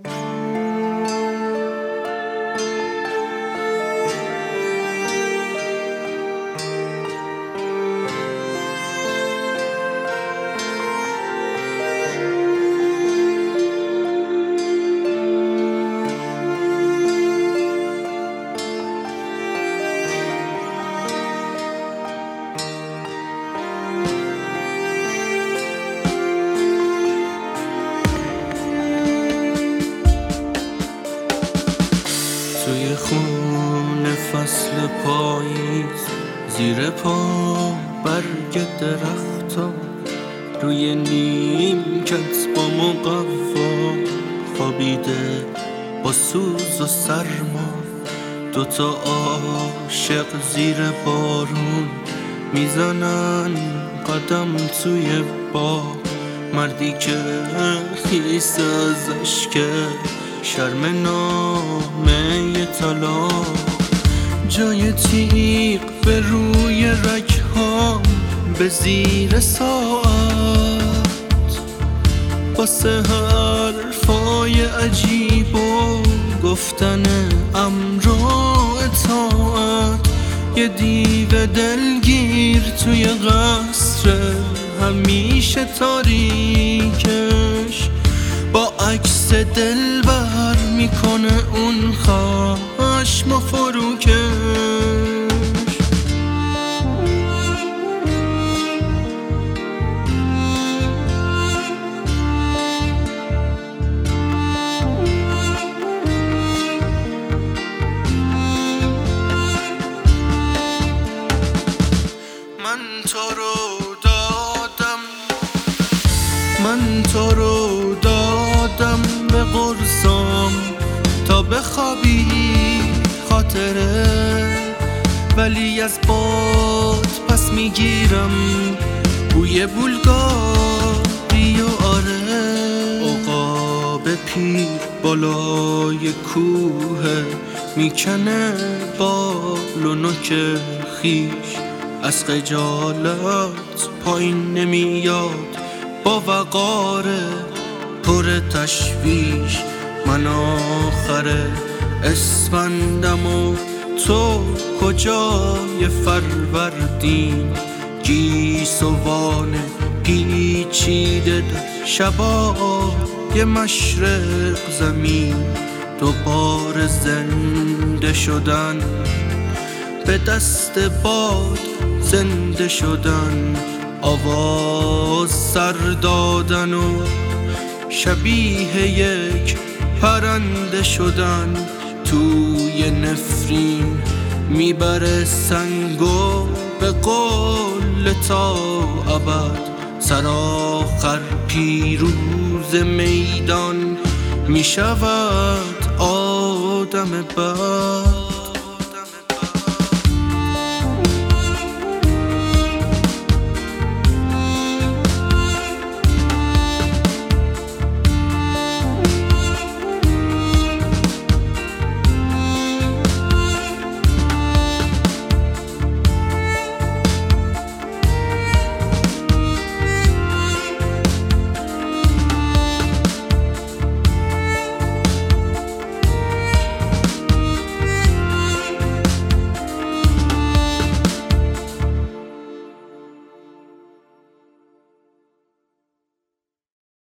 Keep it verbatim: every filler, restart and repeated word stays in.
توی خون فصل پاییز زیر پا برگ درختا روی نیمکت با مقوا خوابیده با سوز و سرما دوتا عاشق زیر بارون میزنن قدم توی باغ مردی که خیس ازش که شرم نامه طلاق جای تیغ به روی رگ‌هام به زیر ساعت واسه حرفای عجیب و گفتن امر و اطاعت یه دیو دلگیر توی قصر همیشه تاریکش با عکس دلبر میکنه اون خشم و فروکش من تو رو دادم من تو رو دادم به قرصام تا بخوابی خاطره ولی از باد پس میگیرم بوی بولگاری و آره عقاب پیر بالای کوه میکنه بال و نوک خیش از خجالت پایین نمیاد با وقار پر تشویش من آخر اسفندم و تو کجای فروردین گیسوان پیچیده در شبای مشرق زمین دوباره زنده شدن به دست باد زنده شدن آواز سر دادن و شبیه یک پرنده شدن توی نفرین میبره سنگو به قول تا ابد سرآخر پیروز میدان میشود آدم بد